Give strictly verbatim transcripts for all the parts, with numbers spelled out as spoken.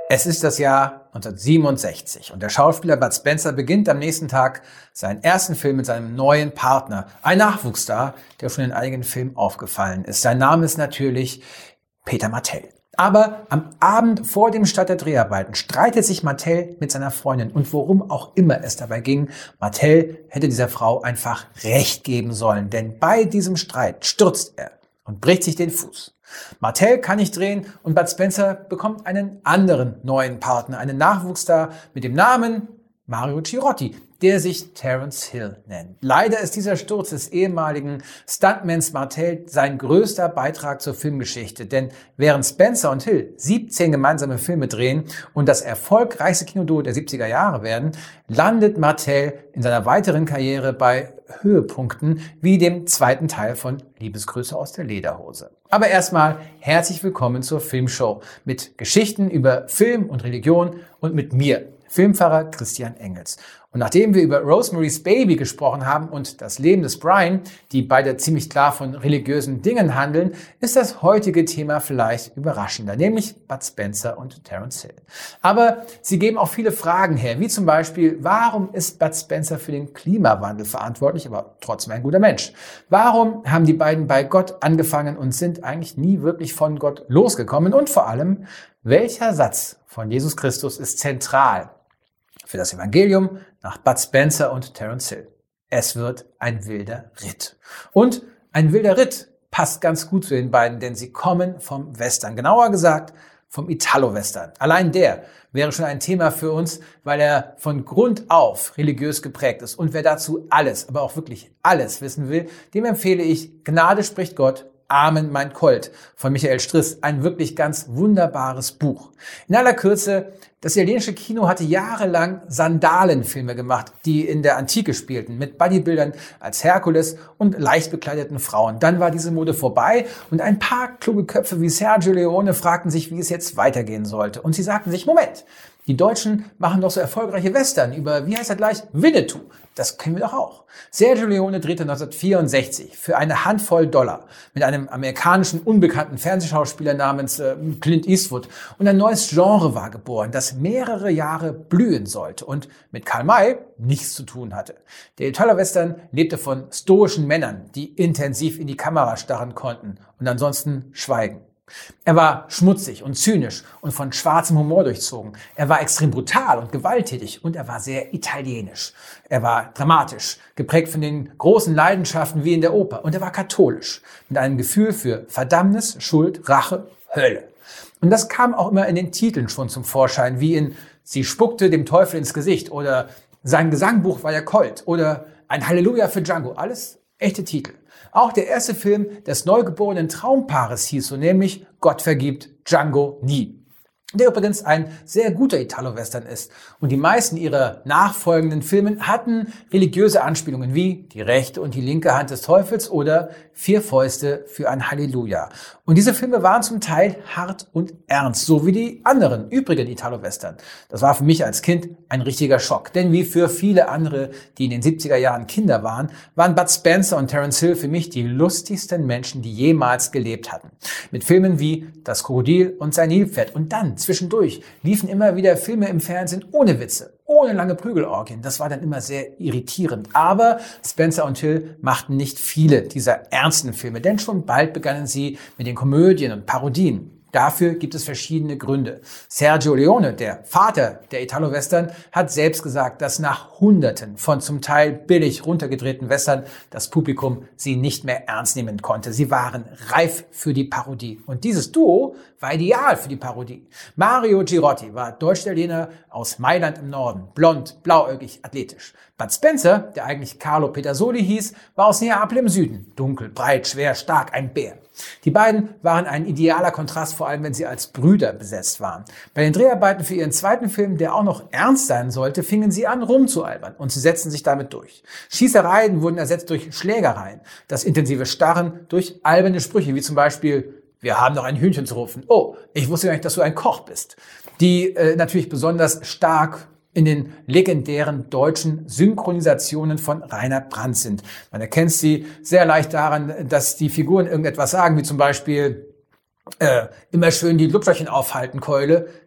Es ist das Jahr neunzehnhundertsiebenundsechzig und der Schauspieler Bud Spencer beginnt am nächsten Tag seinen ersten Film mit seinem neuen Partner, ein Nachwuchsstar, der schon in einigen Filmen aufgefallen ist. Sein Name ist natürlich Peter Martell. Aber am Abend vor dem Start der Dreharbeiten streitet sich Martell mit seiner Freundin und worum auch immer es dabei ging, Martell hätte dieser Frau einfach Recht geben sollen, denn bei diesem Streit stürzt er und bricht sich den Fuß. Martell kann nicht drehen und Bud Spencer bekommt einen anderen neuen Partner, einen Nachwuchsstar mit dem Namen Mario Girotti, der sich Terence Hill nennt. Leider ist dieser Sturz des ehemaligen Stuntmans Martell sein größter Beitrag zur Filmgeschichte, denn während Spencer und Hill siebzehn gemeinsame Filme drehen und das erfolgreichste Kinoduo der siebziger Jahre werden, landet Martell in seiner weiteren Karriere bei Höhepunkten wie dem zweiten Teil von Liebesgrüße aus der Lederhose. Aber erstmal herzlich willkommen zur Filmshow mit Geschichten über Film und Religion und mit mir, Filmfahrer Christian Engels. Und nachdem wir über Rosemary's Baby gesprochen haben und das Leben des Brian, die beide ziemlich klar von religiösen Dingen handeln, ist das heutige Thema vielleicht überraschender, nämlich Bud Spencer und Terence Hill. Aber sie geben auch viele Fragen her, wie zum Beispiel, warum ist Bud Spencer für den Klimawandel verantwortlich, aber trotzdem ein guter Mensch? Warum haben die beiden bei Gott angefangen und sind eigentlich nie wirklich von Gott losgekommen? Und vor allem, welcher Satz von Jesus Christus ist zentral für das Evangelium nach Bud Spencer und Terence Hill? Es wird ein wilder Ritt. Und ein wilder Ritt passt ganz gut zu den beiden, denn sie kommen vom Western. Genauer gesagt, vom Italo-Western. Allein der wäre schon ein Thema für uns, weil er von Grund auf religiös geprägt ist. Und wer dazu alles, aber auch wirklich alles wissen will, dem empfehle ich Gnade spricht Gott, Amen, mein Colt von Michael Striss, ein wirklich ganz wunderbares Buch. In aller Kürze, das italienische Kino hatte jahrelang Sandalenfilme gemacht, die in der Antike spielten, mit Bodybuildern als Herkules und leicht bekleideten Frauen. Dann war diese Mode vorbei und ein paar kluge Köpfe wie Sergio Leone fragten sich, wie es jetzt weitergehen sollte. Und sie sagten sich, Moment, die Deutschen machen doch so erfolgreiche Western über, wie heißt er gleich, Winnetou. Das können wir doch auch. Sergio Leone drehte neunzehnhundertvierundsechzig für eine Handvoll Dollar mit einem amerikanischen unbekannten Fernsehschauspieler namens äh, Clint Eastwood. Und ein neues Genre war geboren, das mehrere Jahre blühen sollte und mit Karl May nichts zu tun hatte. Der Italo-Western lebte von stoischen Männern, die intensiv in die Kamera starren konnten und ansonsten schweigen. Er war schmutzig und zynisch und von schwarzem Humor durchzogen. Er war extrem brutal und gewalttätig und er war sehr italienisch. Er war dramatisch, geprägt von den großen Leidenschaften wie in der Oper. Und er war katholisch, mit einem Gefühl für Verdammnis, Schuld, Rache, Hölle. Und das kam auch immer in den Titeln schon zum Vorschein, wie in Sie spuckte dem Teufel ins Gesicht oder Sein Gesangbuch war der Colt oder Ein Halleluja für Django. Alles echte Titel. Auch der erste Film des neugeborenen Traumpaares hieß so, nämlich Gott vergibt Django nie. Der übrigens ein sehr guter Italo-Western ist. Und die meisten ihrer nachfolgenden Filme hatten religiöse Anspielungen wie die rechte und die linke Hand des Teufels oder Vier Fäuste für ein Halleluja. Und diese Filme waren zum Teil hart und ernst, so wie die anderen übrigen Italo-Western. Das war für mich als Kind ein richtiger Schock. Denn wie für viele andere, die in den siebziger Jahren Kinder waren, waren Bud Spencer und Terence Hill für mich die lustigsten Menschen, die jemals gelebt hatten. Mit Filmen wie Das Krokodil und sein Nilpferd. Und dann zwischendurch liefen immer wieder Filme im Fernsehen ohne Witze, ohne lange Prügelorgien. Das war dann immer sehr irritierend. Aber Spencer und Hill machten nicht viele dieser ernsten Filme, denn schon bald begannen sie mit den Komödien und Parodien. Dafür gibt es verschiedene Gründe. Sergio Leone, der Vater der Italo-Western, hat selbst gesagt, dass nach Hunderten von zum Teil billig runtergedrehten Western das Publikum sie nicht mehr ernst nehmen konnte. Sie waren reif für die Parodie. Und dieses Duo war ideal für die Parodie. Mario Girotti war Deutsch-Italiener aus Mailand im Norden, blond, blauäugig, athletisch. Bud Spencer, der eigentlich Carlo Pedersoli hieß, war aus Neapel im Süden, dunkel, breit, schwer, stark, ein Bär. Die beiden waren ein idealer Kontrast, vor allem wenn sie als Brüder besetzt waren. Bei den Dreharbeiten für ihren zweiten Film, der auch noch ernst sein sollte, fingen sie an rumzualbern und sie setzten sich damit durch. Schießereien wurden ersetzt durch Schlägereien, das intensive Starren durch alberne Sprüche, wie zum Beispiel: Wir haben noch ein Hühnchen zu rufen. Oh, ich wusste gar nicht, dass du ein Koch bist. Die äh, natürlich besonders stark in den legendären deutschen Synchronisationen von Rainer Brandt sind. Man erkennt sie sehr leicht daran, dass die Figuren irgendetwas sagen, wie zum Beispiel äh, immer schön die Lupferchen aufhalten, Keule.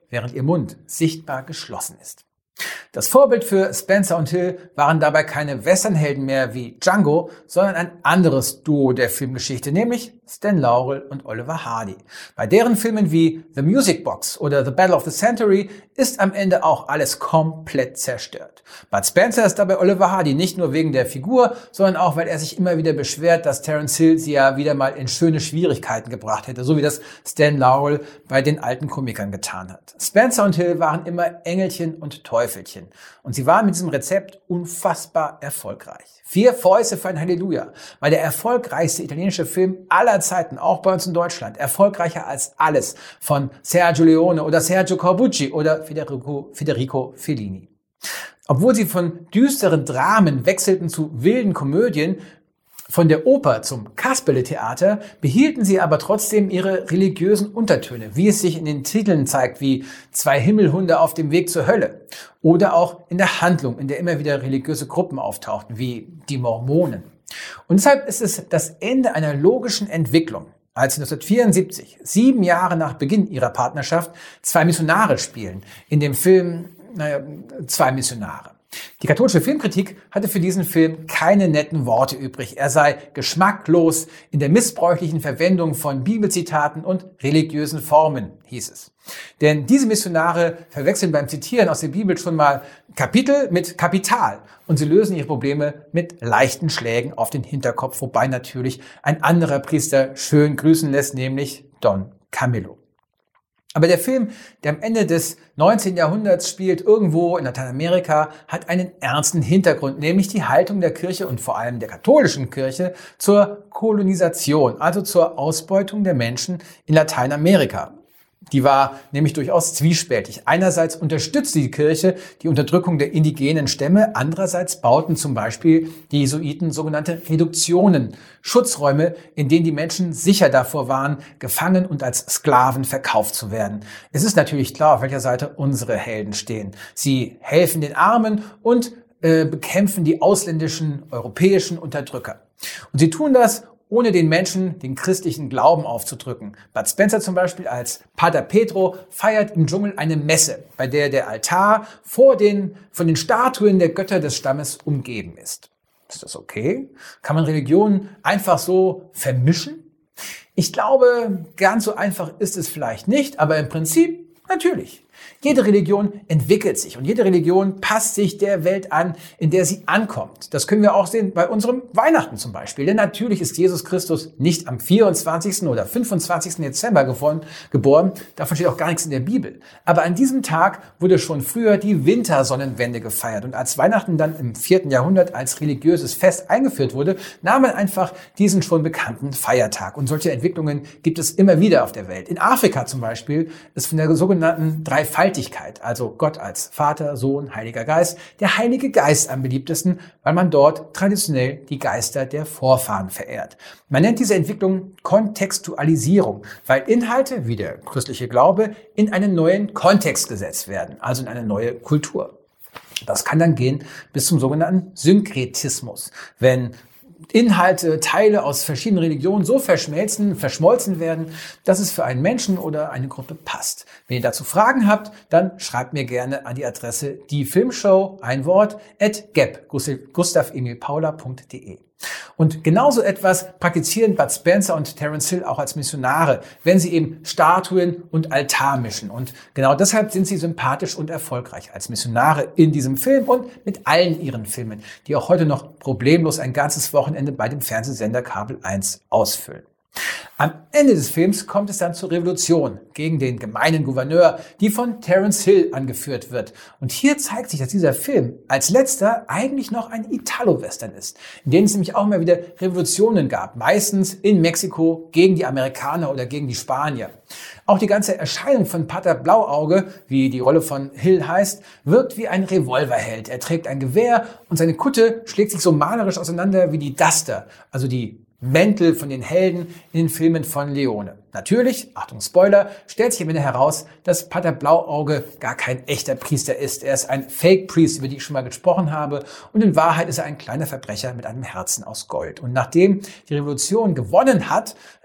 während ihr Mund sichtbar geschlossen ist. Das Vorbild für Spencer und Hill waren dabei keine Westernhelden mehr wie Django, sondern ein anderes Duo der Filmgeschichte, nämlich Stan Laurel und Oliver Hardy. Bei deren Filmen wie The Music Box oder The Battle of the Century ist am Ende auch alles komplett zerstört. Bud Spencer ist dabei Oliver Hardy nicht nur wegen der Figur, sondern auch, weil er sich immer wieder beschwert, dass Terence Hill sie ja wieder mal in schöne Schwierigkeiten gebracht hätte, so wie das Stan Laurel bei den alten Komikern getan hat. Spencer und Hill waren immer Engelchen und Teufelchen. Und sie waren mit diesem Rezept unfassbar erfolgreich. Vier Fäuste für ein Halleluja war der erfolgreichste italienische Film aller Zeiten, auch bei uns in Deutschland. Erfolgreicher als alles von Sergio Leone oder Sergio Corbucci oder Federico, Federico Fellini. Obwohl sie von düsteren Dramen wechselten zu wilden Komödien, von der Oper zum Kasperle-Theater, behielten sie aber trotzdem ihre religiösen Untertöne, wie es sich in den Titeln zeigt, wie Zwei Himmelhunde auf dem Weg zur Hölle. Oder auch in der Handlung, in der immer wieder religiöse Gruppen auftauchten, wie die Mormonen. Und deshalb ist es das Ende einer logischen Entwicklung, als neunzehnhundertvierundsiebzig, sieben Jahre nach Beginn ihrer Partnerschaft, zwei Missionare spielen, in dem Film, naja, Zwei Missionare. Die katholische Filmkritik hatte für diesen Film keine netten Worte übrig. Er sei geschmacklos in der missbräuchlichen Verwendung von Bibelzitaten und religiösen Formen, hieß es. Denn diese Missionare verwechseln beim Zitieren aus der Bibel schon mal Kapitel mit Kapital und sie lösen ihre Probleme mit leichten Schlägen auf den Hinterkopf, wobei natürlich ein anderer Priester schön grüßen lässt, nämlich Don Camillo. Aber der Film, der am Ende des neunzehnten Jahrhunderts spielt, irgendwo in Lateinamerika, hat einen ernsten Hintergrund, nämlich die Haltung der Kirche und vor allem der katholischen Kirche zur Kolonisation, also zur Ausbeutung der Menschen in Lateinamerika. Die war nämlich durchaus zwiespältig. Einerseits unterstützte die Kirche die Unterdrückung der indigenen Stämme, andererseits bauten zum Beispiel die Jesuiten sogenannte Reduktionen, Schutzräume, in denen die Menschen sicher davor waren, gefangen und als Sklaven verkauft zu werden. Es ist natürlich klar, auf welcher Seite unsere Helden stehen. Sie helfen den Armen und äh, bekämpfen die ausländischen, europäischen Unterdrücker. Und sie tun das, ohne den Menschen den christlichen Glauben aufzudrücken. Bud Spencer zum Beispiel als Pater Pedro feiert im Dschungel eine Messe, bei der der Altar vor den, von den Statuen der Götter des Stammes umgeben ist. Ist das okay? Kann man Religionen einfach so vermischen? Ich glaube, ganz so einfach ist es vielleicht nicht, aber im Prinzip natürlich. Jede Religion entwickelt sich und jede Religion passt sich der Welt an, in der sie ankommt. Das können wir auch sehen bei unserem Weihnachten zum Beispiel. Denn natürlich ist Jesus Christus nicht am vierundzwanzigsten oder fünfundzwanzigsten Dezember geboren. Davon steht auch gar nichts in der Bibel. Aber an diesem Tag wurde schon früher die Wintersonnenwende gefeiert. Und als Weihnachten dann im vierten Jahrhundert als religiöses Fest eingeführt wurde, nahm man einfach diesen schon bekannten Feiertag. Und solche Entwicklungen gibt es immer wieder auf der Welt. In Afrika zum Beispiel ist von der sogenannten Dreifaltigkeit, also Gott als Vater, Sohn, Heiliger Geist, der Heilige Geist am beliebtesten, weil man dort traditionell die Geister der Vorfahren verehrt. Man nennt diese Entwicklung Kontextualisierung, weil Inhalte wie der christliche Glaube in einen neuen Kontext gesetzt werden, also in eine neue Kultur. Das kann dann gehen bis zum sogenannten Synkretismus, wenn Inhalte, Teile aus verschiedenen Religionen so verschmelzen, verschmolzen werden, dass es für einen Menschen oder eine Gruppe passt. Wenn ihr dazu Fragen habt, dann schreibt mir gerne an die Adresse die Filmshow, ein Wort, at gap, gustav emil paula punkt de. Und genauso etwas praktizieren Bud Spencer und Terence Hill auch als Missionare, wenn sie eben Statuen und Altar mischen. Und genau deshalb sind sie sympathisch und erfolgreich als Missionare in diesem Film und mit allen ihren Filmen, die auch heute noch problemlos ein ganzes Wochenende bei dem Fernsehsender Kabel eins ausfüllen. Am Ende des Films kommt es dann zur Revolution gegen den gemeinen Gouverneur, die von Terence Hill angeführt wird. Und hier zeigt sich, dass dieser Film als letzter eigentlich noch ein Italo-Western ist, in dem es nämlich auch mal wieder Revolutionen gab, meistens in Mexiko gegen die Amerikaner oder gegen die Spanier. Auch die ganze Erscheinung von Pater Blauauge, wie die Rolle von Hill heißt, wirkt wie ein Revolverheld. Er trägt ein Gewehr und seine Kutte schlägt sich so malerisch auseinander wie die Duster, also die Mäntel von den Helden in den Filmen von Leone. Natürlich, Achtung Spoiler, stellt sich am Ende heraus, dass Pater Blauauge gar kein echter Priester ist. Er ist ein Fake-Priest, über die ich schon mal gesprochen habe. Und in Wahrheit ist er ein kleiner Verbrecher mit einem Herzen aus Gold. Und nachdem die Revolution gewonnen hat,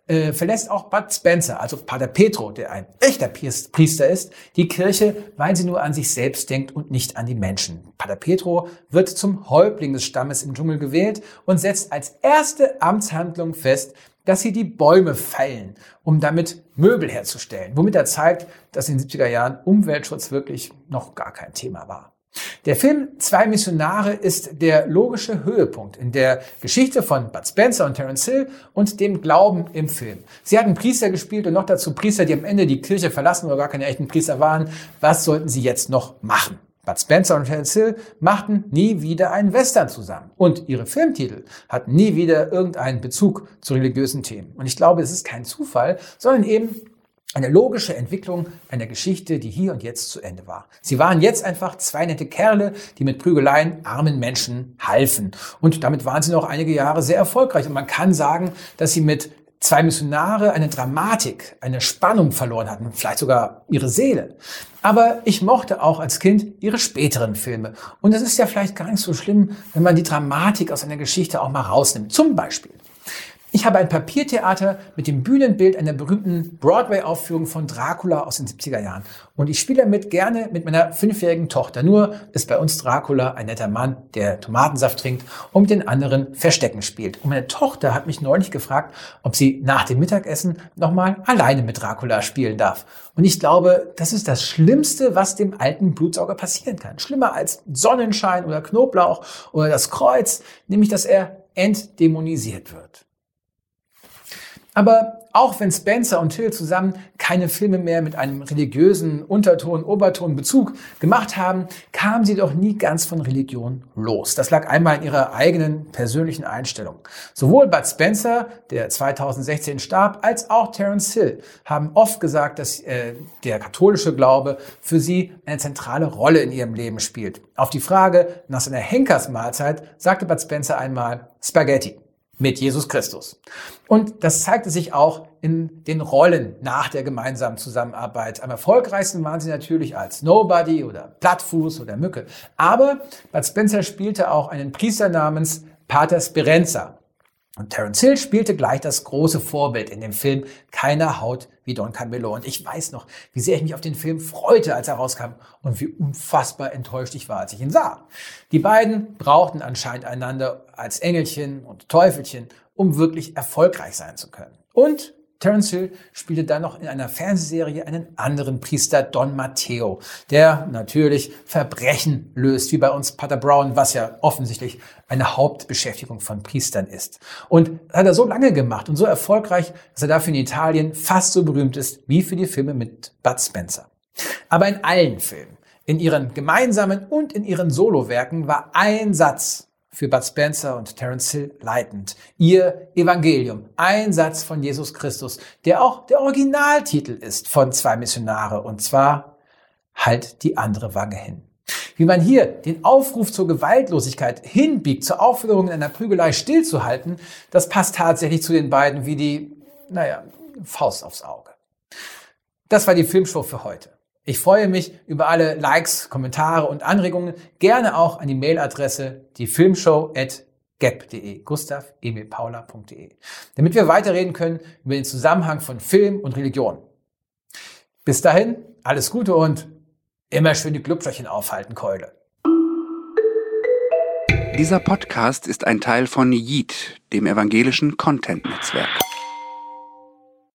äh, verlässt auch Bud Spencer, also Pater Petro, der ein echter Priester ist, die Kirche, weil sie nur an sich selbst denkt und nicht an die Menschen. Pater Petro wird zum Häuptling des Stammes im Dschungel gewählt und setzt als erste Amtshandlung fest, dass sie die Bäume fällen, um damit Möbel herzustellen, womit er zeigt, dass in den siebziger Jahren Umweltschutz wirklich noch gar kein Thema war. Der Film Zwei Missionare ist der logische Höhepunkt in der Geschichte von Bud Spencer und Terence Hill und dem Glauben im Film. Sie hatten Priester gespielt und noch dazu Priester, die am Ende die Kirche verlassen oder gar keine echten Priester waren. Was sollten sie jetzt noch machen? Bud Spencer und Terence Hill machten nie wieder einen Western zusammen. Und ihre Filmtitel hatten nie wieder irgendeinen Bezug zu religiösen Themen. Und ich glaube, es ist kein Zufall, sondern eben eine logische Entwicklung einer Geschichte, die hier und jetzt zu Ende war. Sie waren jetzt einfach zwei nette Kerle, die mit Prügeleien armen Menschen halfen. Und damit waren sie noch einige Jahre sehr erfolgreich. Und man kann sagen, dass sie mit Zwei Missionare eine Dramatik, eine Spannung verloren hatten, vielleicht sogar ihre Seele. Aber ich mochte auch als Kind ihre späteren Filme. Und es ist ja vielleicht gar nicht so schlimm, wenn man die Dramatik aus einer Geschichte auch mal rausnimmt. Zum Beispiel: Ich habe ein Papiertheater mit dem Bühnenbild einer berühmten Broadway-Aufführung von Dracula aus den siebziger Jahren. Und ich spiele damit gerne mit meiner fünfjährigen Tochter. Nur ist bei uns Dracula ein netter Mann, der Tomatensaft trinkt und mit den anderen Verstecken spielt. Und meine Tochter hat mich neulich gefragt, ob sie nach dem Mittagessen nochmal alleine mit Dracula spielen darf. Und ich glaube, das ist das Schlimmste, was dem alten Blutsauger passieren kann. Schlimmer als Sonnenschein oder Knoblauch oder das Kreuz, nämlich dass er entdämonisiert wird. Aber auch wenn Spencer und Hill zusammen keine Filme mehr mit einem religiösen Unterton, Oberton, Bezug gemacht haben, kamen sie doch nie ganz von Religion los. Das lag einmal in ihrer eigenen persönlichen Einstellung. Sowohl Bud Spencer, der zweitausendsechzehn starb, als auch Terence Hill haben oft gesagt, dass äh, der katholische Glaube für sie eine zentrale Rolle in ihrem Leben spielt. Auf die Frage nach seiner Henkersmahlzeit sagte Bud Spencer einmal: Spaghetti mit Jesus Christus. Und das zeigte sich auch in den Rollen nach der gemeinsamen Zusammenarbeit. Am erfolgreichsten waren sie natürlich als Nobody oder Plattfuß oder Mücke. Aber Bud Spencer spielte auch einen Priester namens Pater Speranza. Und Terence Hill spielte gleich das große Vorbild in dem Film Keiner haut wie Don Camillo. Und ich weiß noch, wie sehr ich mich auf den Film freute, als er rauskam und wie unfassbar enttäuscht ich war, als ich ihn sah. Die beiden brauchten anscheinend einander als Engelchen und Teufelchen, um wirklich erfolgreich sein zu können. Und Terence Hill spielte dann noch in einer Fernsehserie einen anderen Priester, Don Matteo, der natürlich Verbrechen löst, wie bei uns Pater Brown, was ja offensichtlich eine Hauptbeschäftigung von Priestern ist. Und das hat er so lange gemacht und so erfolgreich, dass er dafür in Italien fast so berühmt ist wie für die Filme mit Bud Spencer. Aber in allen Filmen, in ihren gemeinsamen und in ihren Solowerken, war ein Satz für Bud Spencer und Terence Hill leitend: Ihr Evangelium, ein Satz von Jesus Christus, der auch der Originaltitel ist von Zwei Missionare, und zwar: Halt die andere Wange hin. Wie man hier den Aufruf zur Gewaltlosigkeit hinbiegt, zur Aufforderung in einer Prügelei stillzuhalten, das passt tatsächlich zu den beiden wie die, naja, Faust aufs Auge. Das war die Filmshow für heute. Ich freue mich über alle Likes, Kommentare und Anregungen, gerne auch an die Mailadresse diefilmshow at gap punkt de, gustav emil paula punkt de, damit wir weiterreden können über den Zusammenhang von Film und Religion. Bis dahin, alles Gute und immer schön die Glubschörchen aufhalten, Keule. Dieser Podcast ist ein Teil von Yeet, dem evangelischen Content-Netzwerk.